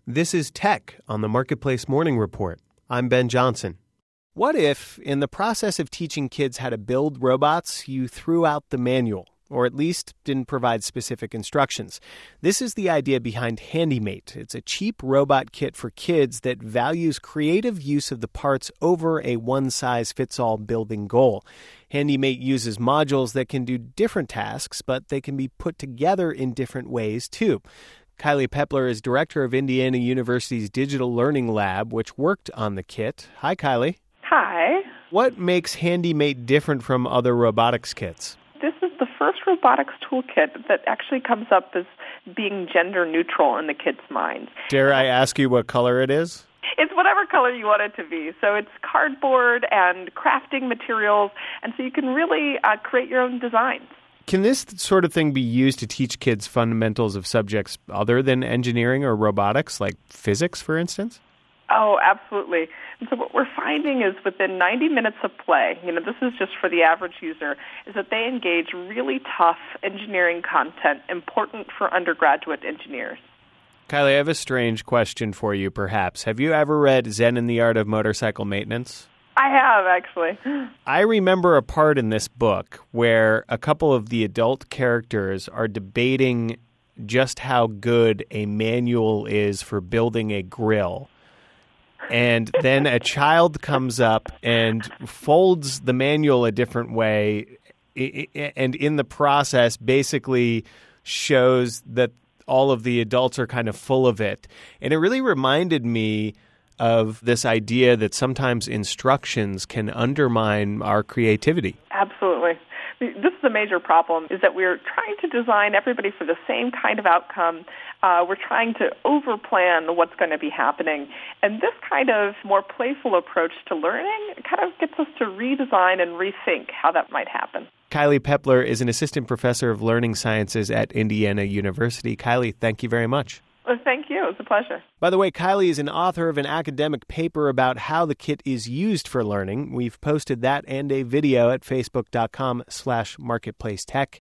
This is Tech on the Marketplace Morning Report. I'm Ben Johnson. What if, in the process of teaching kids how to build robots, you threw out the manual, or at least didn't provide specific instructions? This is the idea behind HandyMate. It's a cheap robot kit for kids that values creative use of the parts over a one-size-fits-all building goal. HandyMate uses modules that can do different tasks, but they can be put together in different ways, too. Kylie Pepler is director of Indiana University's Digital Learning Lab, which worked on the kit. Hi, Kylie. Hi. What makes HandyMate different from other robotics kits? This is the first robotics toolkit that actually comes up as being gender neutral in the kids' minds. Dare I ask you what color it is? It's whatever color you want it to be. So it's cardboard and crafting materials, and so you can really create your own designs. Can this sort of thing be used to teach kids fundamentals of subjects other than engineering or robotics, like physics, for instance? Oh, absolutely. And so what we're finding is within 90 minutes of play, this is just for the average user, is that they engage really tough engineering content important for undergraduate engineers. Kylie, I have a strange question for you, perhaps. Have you ever read Zen and the Art of Motorcycle Maintenance? I have, actually. I remember a part in this book where a couple of the adult characters are debating just how good a manual is for building a grill. And then a child comes up and folds the manual a different way, and in the process basically shows that all of the adults are kind of full of it. And it really reminded me of this idea that sometimes instructions can undermine our creativity. Absolutely. This is a major problem, is that we're trying to design everybody for the same kind of outcome. We're trying to overplan what's going to be happening. And this kind of more playful approach to learning kind of gets us to redesign and rethink how that might happen. Kylie Pepler is an assistant professor of learning sciences at Indiana University. Kylie, thank you very much. Well, thank you. It's a pleasure. By the way, Kylie is an author of an academic paper about how the kit is used for learning. We've posted that and a video at facebook.com/marketplacetech.